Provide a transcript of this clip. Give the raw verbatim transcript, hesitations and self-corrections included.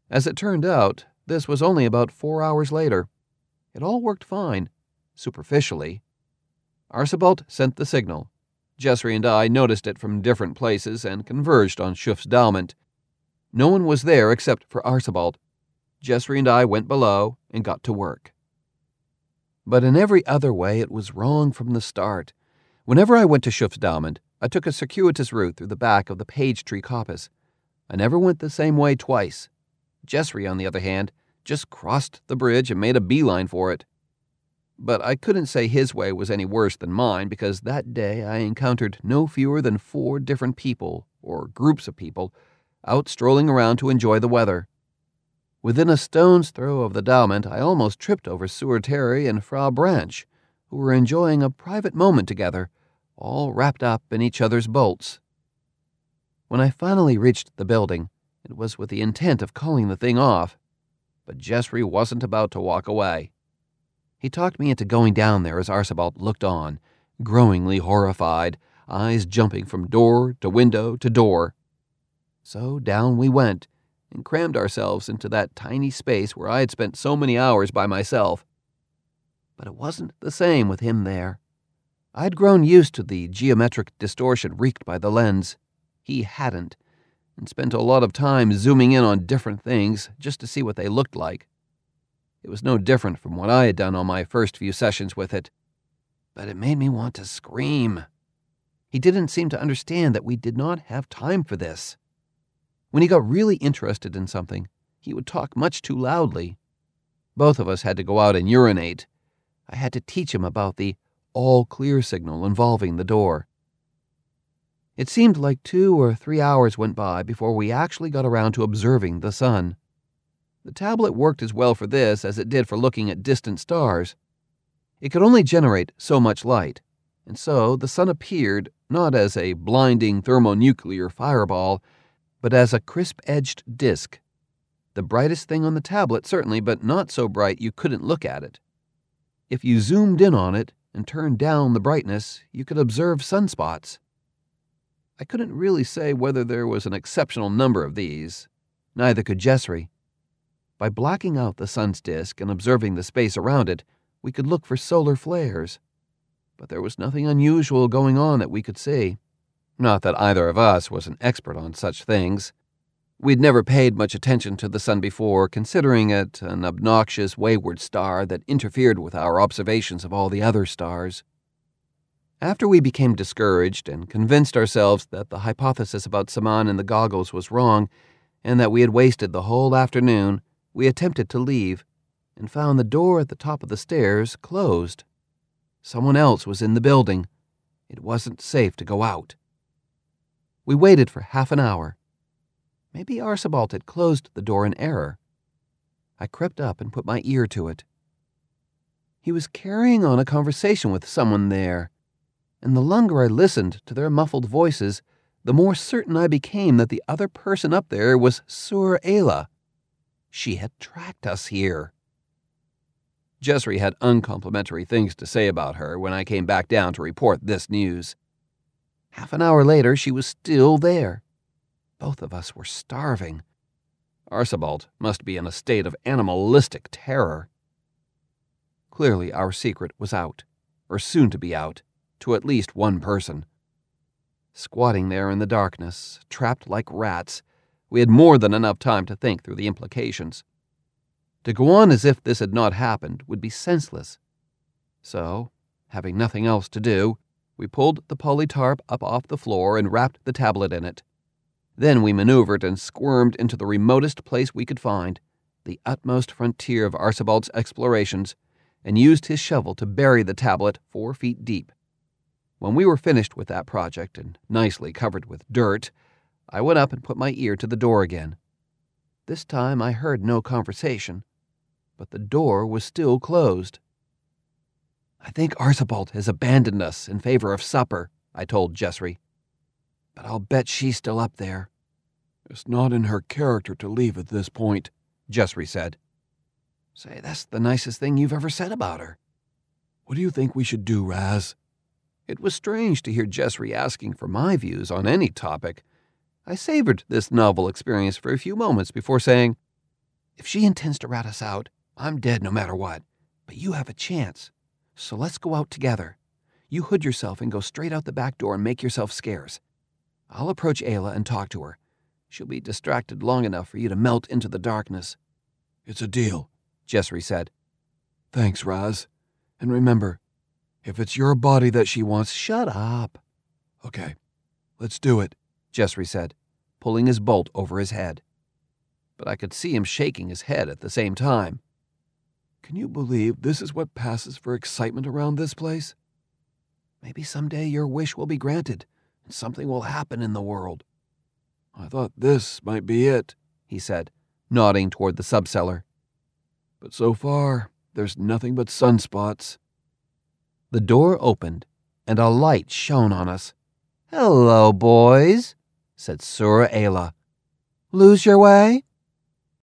As it turned out, this was only about four hours later. It all worked fine, superficially. Archibald sent the signal. Jessry and I noticed it from different places and converged on Schuf's Dalmont. No one was there except for Archibald. Jessry and I went below and got to work. But in every other way it was wrong from the start. Whenever I went to Schuf's Dalmont, I took a circuitous route through the back of the Page Tree coppice. I never went the same way twice. Jessry, on the other hand, just crossed the bridge and made a beeline for it. But I couldn't say his way was any worse than mine, because that day I encountered no fewer than four different people, or groups of people, out strolling around to enjoy the weather. Within a stone's throw of the Dalmont, I almost tripped over Sieur Terry and Frau Branch, who were enjoying a private moment together, all wrapped up in each other's bolts. When I finally reached the building, it was with the intent of calling the thing off, but Jessry wasn't about to walk away. He talked me into going down there as Archibald looked on, growingly horrified, eyes jumping from door to window to door. So down we went, and crammed ourselves into that tiny space where I had spent so many hours by myself. But it wasn't the same with him there. I'd grown used to the geometric distortion wreaked by the lens. He hadn't, and spent a lot of time zooming in on different things just to see what they looked like. It was no different from what I had done on my first few sessions with it, but it made me want to scream. He didn't seem to understand that we did not have time for this. When he got really interested in something, he would talk much too loudly. Both of us had to go out and urinate. I had to teach him about the all-clear signal involving the door. It seemed like two or three hours went by before we actually got around to observing the sun. The tablet worked as well for this as it did for looking at distant stars. It could only generate so much light, and so the sun appeared not as a blinding thermonuclear fireball, but as a crisp-edged disk. The brightest thing on the tablet, certainly, but not so bright you couldn't look at it. If you zoomed in on it and turned down the brightness, you could observe sunspots. I couldn't really say whether there was an exceptional number of these. Neither could Jessry. By blacking out the sun's disk and observing the space around it, we could look for solar flares. But there was nothing unusual going on that we could see. Not that either of us was an expert on such things. We'd never paid much attention to the sun before, considering it an obnoxious, wayward star that interfered with our observations of all the other stars. After we became discouraged and convinced ourselves that the hypothesis about Saman and the goggles was wrong, and that we had wasted the whole afternoon, we attempted to leave, and found the door at the top of the stairs closed. Someone else was in the building. It wasn't safe to go out. We waited for half an hour. Maybe Archibald had closed the door in error. I crept up and put my ear to it. He was carrying on a conversation with someone there, and the longer I listened to their muffled voices, the more certain I became that the other person up there was Sieur Ayla. She had tracked us here. Jessry had uncomplimentary things to say about her when I came back down to report this news. Half an hour later, she was still there. Both of us were starving. Archibald must be in a state of animalistic terror. Clearly, our secret was out, or soon to be out, to at least one person. Squatting there in the darkness, trapped like rats, we had more than enough time to think through the implications. To go on as if this had not happened would be senseless. So, having nothing else to do, we pulled the polytarp up off the floor and wrapped the tablet in it. Then we maneuvered and squirmed into the remotest place we could find, the utmost frontier of Archibald's explorations, and used his shovel to bury the tablet four feet deep. When we were finished with that project and nicely covered with dirt, I went up and put my ear to the door again. This time I heard no conversation, but the door was still closed. "I think Archibald has abandoned us in favor of supper," I told Jessry. "But I'll bet she's still up there." "It's not in her character to leave at this point," Jessry said. "Say, that's the nicest thing you've ever said about her." "What do you think we should do, Raz?" It was strange to hear Jessry asking for my views on any topic. I savored this novel experience for a few moments before saying, If she intends to rat us out, I'm dead no matter what. But you have a chance. So let's go out together. You hood yourself and go straight out the back door and make yourself scarce. I'll approach Ayla and talk to her. She'll be distracted long enough for you to melt into the darkness." "It's a deal," Jessry said. "Thanks, Raz. And remember, if it's your body that she wants..." "Shut up." "Okay, let's do it," Jessry said, pulling his bolt over his head. But I could see him shaking his head at the same time. "Can you believe this is what passes for excitement around this place?" "Maybe someday your wish will be granted, and something will happen in the world." "I thought this might be it," he said, nodding toward the subcellar. "But so far, there's nothing but sunspots." The door opened, and a light shone on us. "Hello, boys," said Sura Ayla. "Lose your way?"